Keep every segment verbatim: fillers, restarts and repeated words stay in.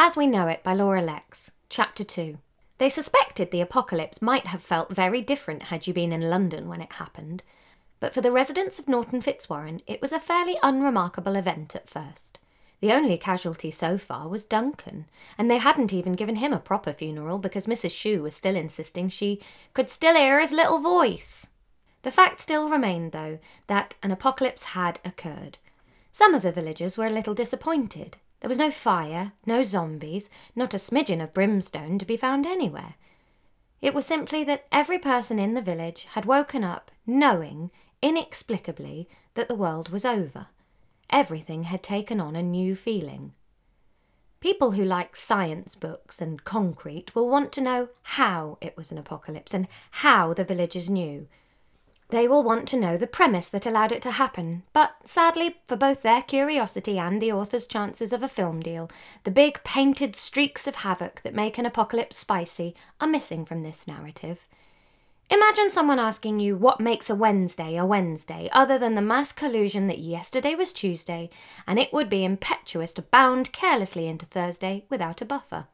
As We Know It by Laura Lex, Chapter two. They suspected the apocalypse might have felt very different had you been in London when it happened, but for the residents of Norton Fitzwarren it was a fairly unremarkable event at first. The only casualty so far was Duncan, and they hadn't even given him a proper funeral because Missus Shue was still insisting she could still hear his little voice. The fact still remained, though, that an apocalypse had occurred. Some of the villagers were a little disappointed. There was no fire, no zombies, not a smidgen of brimstone to be found anywhere. It was simply that every person in the village had woken up knowing, inexplicably, that the world was over. Everything had taken on a new feeling. People who like science books and concrete will want to know how it was an apocalypse and how the villagers knew. They will want to know the premise that allowed it to happen, but sadly, for both their curiosity and the author's chances of a film deal, the big painted streaks of havoc that make an apocalypse spicy are missing from this narrative. Imagine someone asking you what makes a Wednesday a Wednesday, other than the mass collusion that yesterday was Tuesday, and it would be impetuous to bound carelessly into Thursday without a buffer.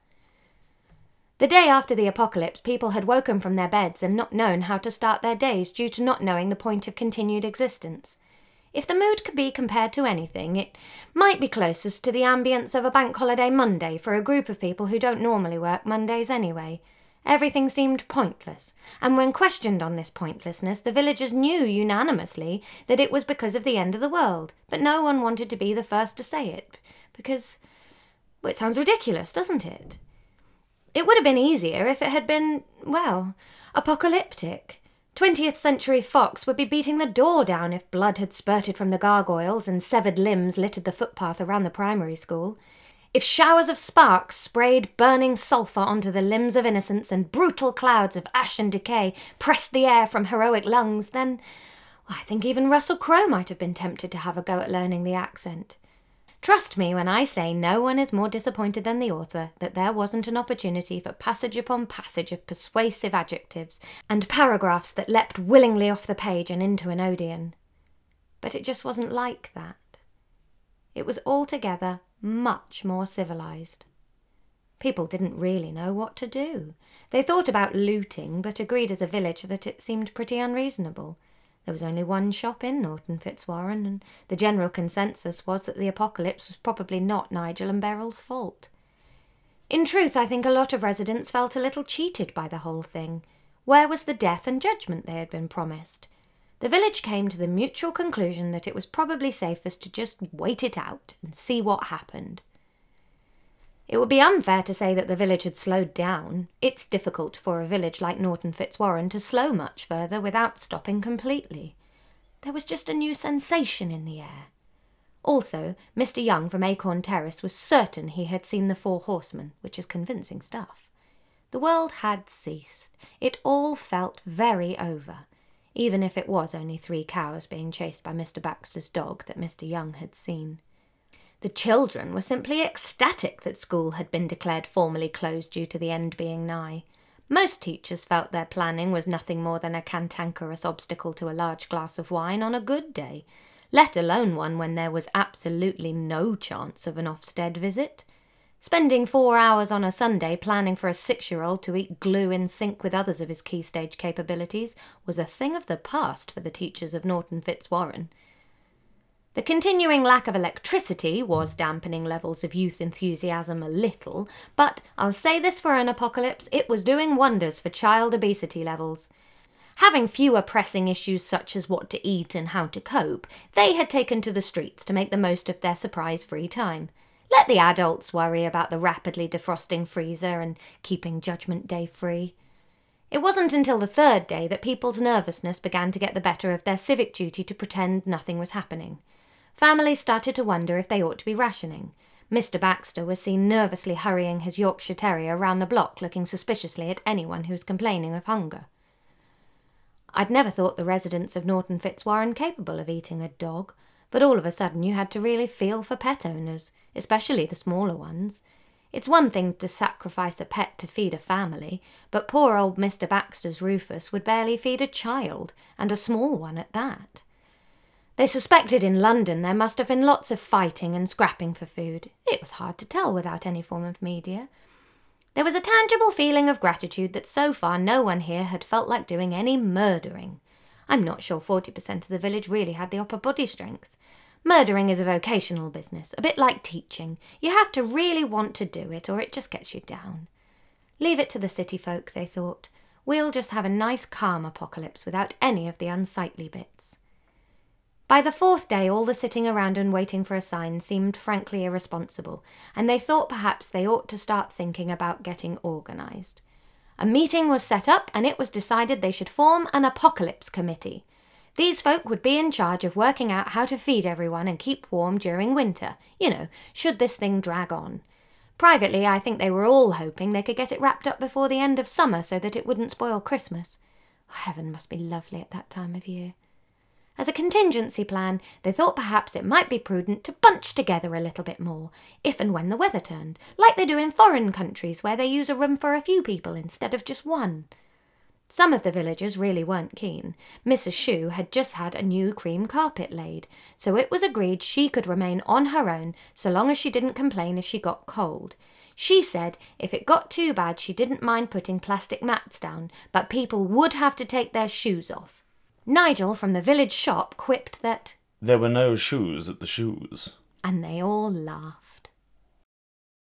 The day after the apocalypse, people had woken from their beds and not known how to start their days due to not knowing the point of continued existence. If the mood could be compared to anything, it might be closest to the ambience of a bank holiday Monday for a group of people who don't normally work Mondays anyway. Everything seemed pointless, and when questioned on this pointlessness, the villagers knew unanimously that it was because of the end of the world, but no one wanted to be the first to say it, because, well, it sounds ridiculous, doesn't it? It would have been easier if it had been, well, apocalyptic. twentieth century Fox would be beating the door down if blood had spurted from the gargoyles and severed limbs littered the footpath around the primary school. If showers of sparks sprayed burning sulphur onto the limbs of innocents and brutal clouds of ash and decay pressed the air from heroic lungs, then well, I think even Russell Crowe might have been tempted to have a go at learning the accent. Trust me when I say no one is more disappointed than the author that there wasn't an opportunity for passage upon passage of persuasive adjectives and paragraphs that leapt willingly off the page and into an Odeon. But it just wasn't like that. It was altogether much more civilised. People didn't really know what to do. They thought about looting, but agreed as a village that it seemed pretty unreasonable. There was only one shop in Norton Fitzwarren, and the general consensus was that the apocalypse was probably not Nigel and Beryl's fault. In truth, I think a lot of residents felt a little cheated by the whole thing. Where was the death and judgment they had been promised? The village came to the mutual conclusion that it was probably safest to just wait it out and see what happened. It would be unfair to say that the village had slowed down. It's difficult for a village like Norton Fitzwarren to slow much further without stopping completely. There was just a new sensation in the air. Also, Mister Young from Acorn Terrace was certain he had seen the Four Horsemen, which is convincing stuff. The world had ceased. It all felt very over, even if it was only three cows being chased by Mister Baxter's dog that Mister Young had seen. The children were simply ecstatic that school had been declared formally closed due to the end being nigh. Most teachers felt their planning was nothing more than a cantankerous obstacle to a large glass of wine on a good day, let alone one when there was absolutely no chance of an Ofsted visit. Spending four hours on a Sunday planning for a six-year-old to eat glue in sync with others of his key stage capabilities was a thing of the past for the teachers of Norton Fitzwarren. The continuing lack of electricity was dampening levels of youth enthusiasm a little, but I'll say this for an apocalypse, it was doing wonders for child obesity levels. Having fewer pressing issues such as what to eat and how to cope, they had taken to the streets to make the most of their surprise-free time. Let the adults worry about the rapidly defrosting freezer and keeping Judgment Day free. It wasn't until the third day that people's nervousness began to get the better of their civic duty to pretend nothing was happening. Families started to wonder if they ought to be rationing. Mister Baxter was seen nervously hurrying his Yorkshire Terrier round the block, looking suspiciously at anyone who was complaining of hunger. I'd never thought the residents of Norton Fitzwarren capable of eating a dog, but all of a sudden you had to really feel for pet owners, especially the smaller ones. It's one thing to sacrifice a pet to feed a family, but poor old Mister Baxter's Rufus would barely feed a child, and a small one at that. They suspected in London there must have been lots of fighting and scrapping for food. It was hard to tell without any form of media. There was a tangible feeling of gratitude that so far no one here had felt like doing any murdering. I'm not sure forty percent of the village really had the upper body strength. Murdering is a vocational business, a bit like teaching. You have to really want to do it, or it just gets you down. Leave it to the city folk, they thought. We'll just have a nice calm apocalypse without any of the unsightly bits. By the fourth day, all the sitting around and waiting for a sign seemed frankly irresponsible, and they thought perhaps they ought to start thinking about getting organised. A meeting was set up, and it was decided they should form an apocalypse committee. These folk would be in charge of working out how to feed everyone and keep warm during winter, you know, should this thing drag on. Privately, I think they were all hoping they could get it wrapped up before the end of summer so that it wouldn't spoil Christmas. Oh, heaven must be lovely at that time of year. As a contingency plan, they thought perhaps it might be prudent to bunch together a little bit more, if and when the weather turned, like they do in foreign countries where they use a room for a few people instead of just one. Some of the villagers really weren't keen. Missus Shue had just had a new cream carpet laid, so it was agreed she could remain on her own so long as she didn't complain if she got cold. She said if it got too bad she didn't mind putting plastic mats down, but people would have to take their shoes off. Nigel from the village shop quipped that there were no shoes at the shoes. And they all laughed.